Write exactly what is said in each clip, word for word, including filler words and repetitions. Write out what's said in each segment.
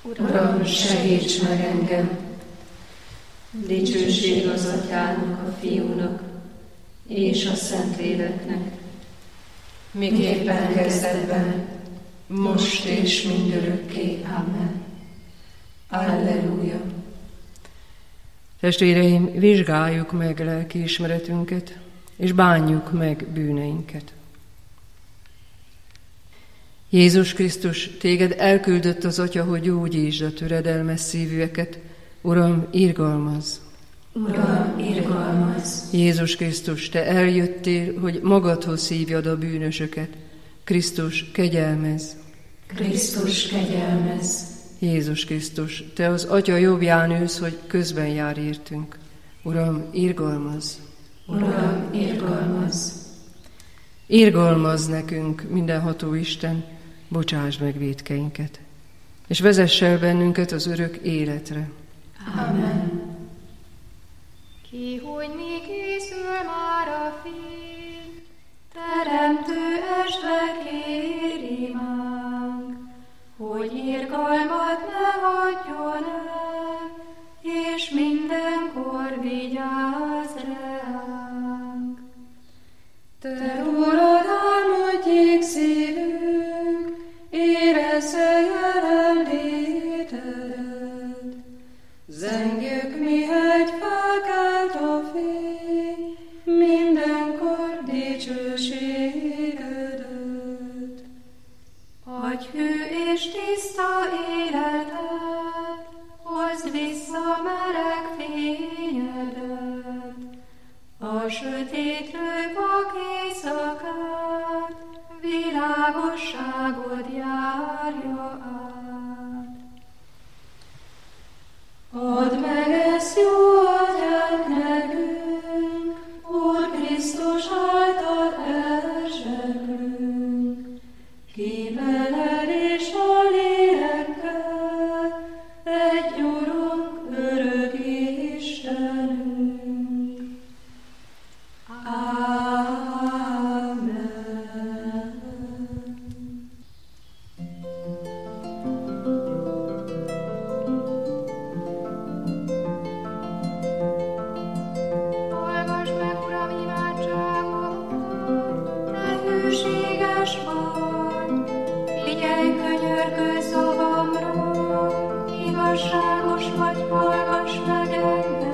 Uram, segíts meg engem! Dicsőség az Atyának, a Fiúnak és a Szentléleknek, miképpen kezdetben, most és mindörökké. Amen. Alleluja! Testvéreim, vizsgáljuk meg lelkiismeretünket, és bánjuk meg bűneinket. Jézus Krisztus, téged elküldött az Atya, hogy gyógyítsd a töredelmes szívűeket. Uram, irgalmazz! Uram, irgalmazz! Jézus Krisztus, te eljöttél, hogy magadhoz hívjad a bűnösöket. Krisztus, kegyelmezz! Krisztus, kegyelmezz! Jézus Krisztus, te az Atya jobbján ülsz, hogy közben jár értünk. Uram, irgalmazz! Uram, irgalmazz! Irgalmazz nekünk, mindenható Isten, bocsásd meg vétkeinket, és vezess el bennünket az örök életre. Amen. Ki, hogy mi készül már a fény, teremtő esve kér imánk, hogy irgalmat ne hagyjon el, és mindenkor vigyázz ránk. Te rólad álmodjék szívünk, érezze jelenlétedet. Zengjük, mihegy felkelt a fény, mindenkor dicsőségedet. Adj hű és tiszta életet, hozd vissza meleg fényedet. A sötétlő vak éjszakát, világosságod járja át. Add meg ezt jó atyánk nekünk, Úr Krisztus által elzseglünk, ki veled és a lélekkel, egy Urunk, örök Istenünk. Amen. Hallgass meg, Uram, imádságomat, te hűséges vagy, figyelj könyörgő szavamra, igazságos vagy, hallgass meg engem.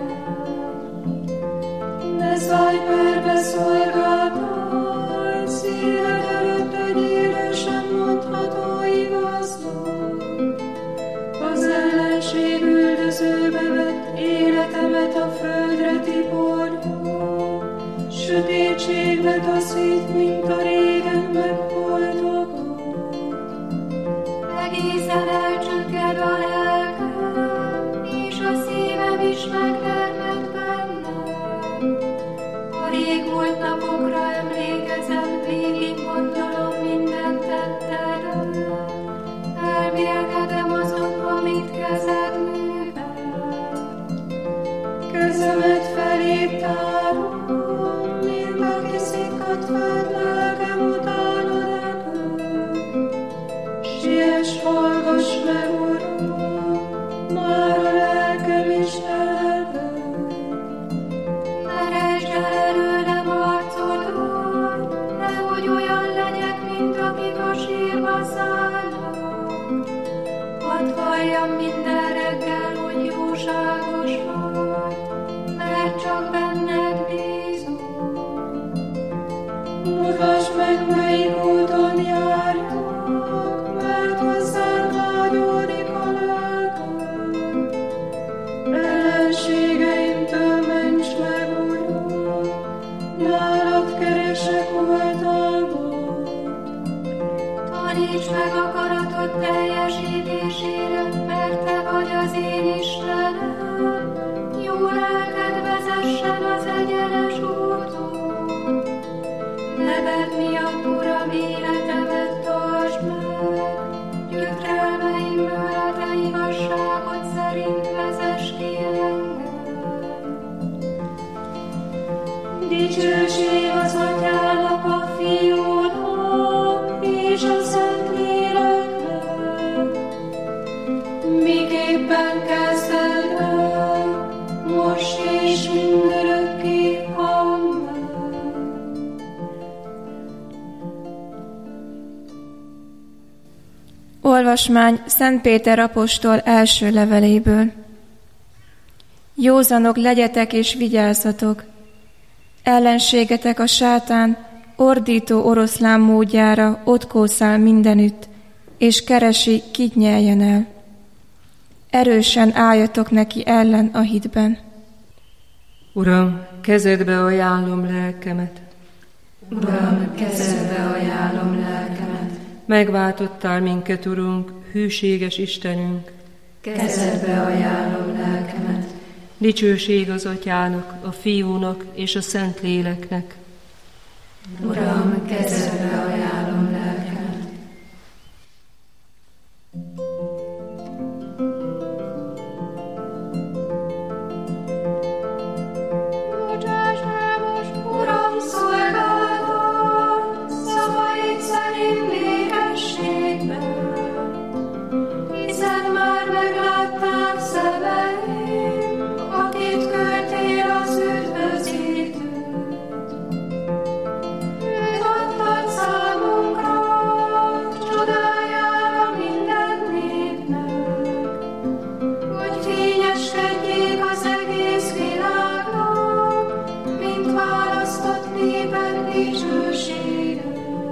Ne szállj perbe szolgáltály, szíved előtt egy élősen mondható igaznak. Az ellenség üldözőbe vett életemet a földre tiporja, sötétségbe taszít, mint a régen megholtokat. Egészen elcsügged a lelkem, és a szívem is megtermett bennem. A régmúlt napokra emlékezem, végig gondolom minden tettedet. Elmélkedem azon, amit kezed művel. Kezemet feléd tárom, mint aki szikkadt felt lelkem utánod elkölt. Siess, hallgass meg, Uram, már a lelkem is eledett. Ne rejtsd el előlem arcodat, nehogy olyan legyek, mint akik a sírba szállnak. Hadd halljam minden reggel, hogy jóságos vagy, mert csak benned bízom. Mutasd meg, melyik úton járjak, mert hozzád vágyódik a lelkem. Ellenségeimtől ments meg, Uram, nálad keresek oltalmat. Taníts meg akaratod teljesítésére, mert te vagy az én Istenem. miképpen kezdted el, most és mindörökké. Amen. Olvasmány Szent Péter apostol első leveléből. Józanok legyetek és vigyázzatok! Ellenségetek a sátán ordító oroszlán módjára ott kószál mindenütt, és keresi, kit nyeljen el. Erősen álljatok neki ellen a hitben. Uram, kezedbe ajánlom lelkemet. Uram, kezedbe ajánlom lelkemet. Megváltottál minket, Urunk, hűséges Istenünk. Kezedbe ajánlom lelkemet. Dicsőség az Atyának, a Fiúnak és a Szentléleknek. Uram, kezedbe ajánlom lelkemet. Bocsáss el most, Uram, szolgálatot, szavaid szerint békességben, hiszen már meglátták szemeim, akit küldtél az üdvözítőt. Őt adtad számunkra, csodájára minden népnek, hogy fényeskedjék az egész világnak, mint választott néped dicsősége.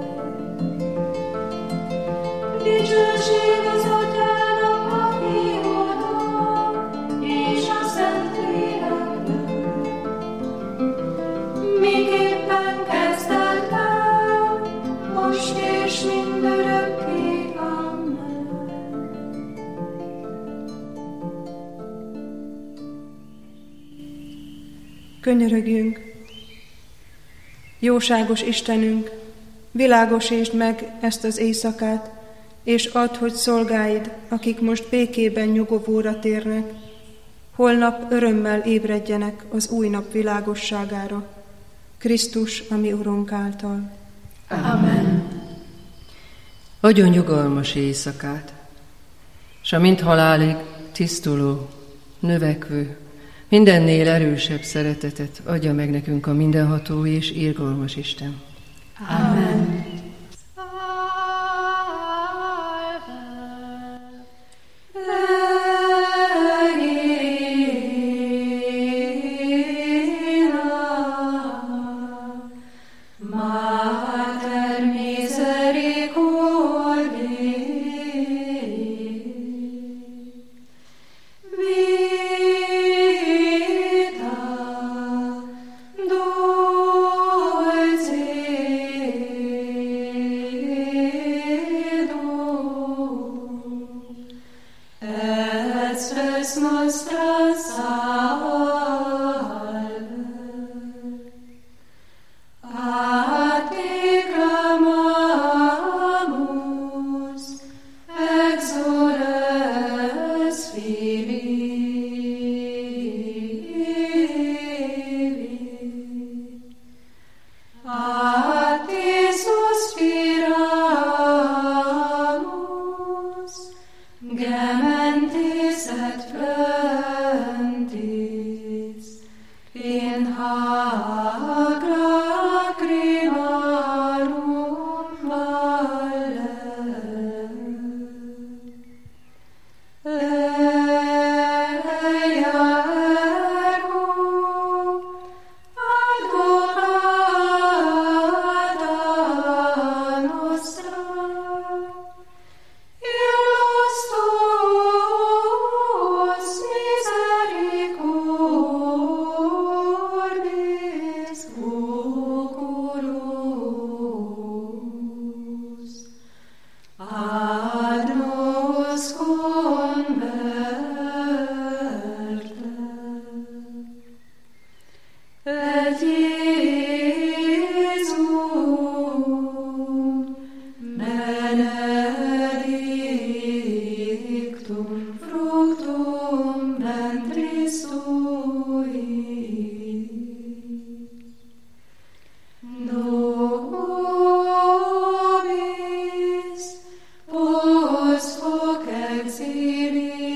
Dicsőség az Atyának, a Fiúnak és a Szentléleknek, miképpen kezdted el, most és mindörökké. Amen. Könyörögjünk! Jóságos Istenünk, világosítsd meg ezt az éjszakát, és add, hogy szolgáid, akik most békében nyugovóra térnek, holnap örömmel ébredjenek az új nap világosságára, Krisztus, a mi Urunk által. Amen. Adjon nyugalmas éjszakát, s a mint halálig tisztuló, növekvő, mindennél erősebb szeretetet adja meg nekünk a mindenható és irgalmas Isten. Amen. Exili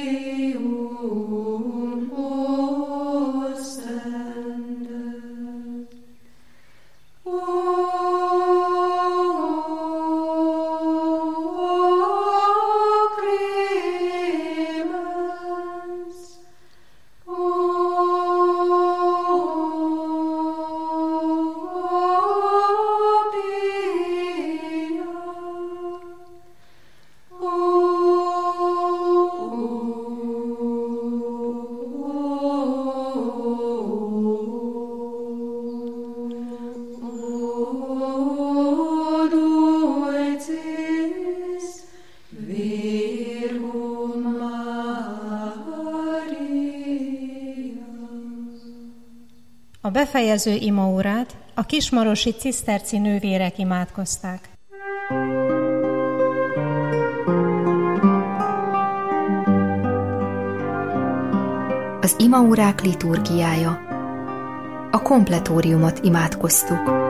A befejező imaórát a kismarosi ciszterci nővérek imádkozták. Az imaórák liturgiája. A kompletóriumot imádkoztuk.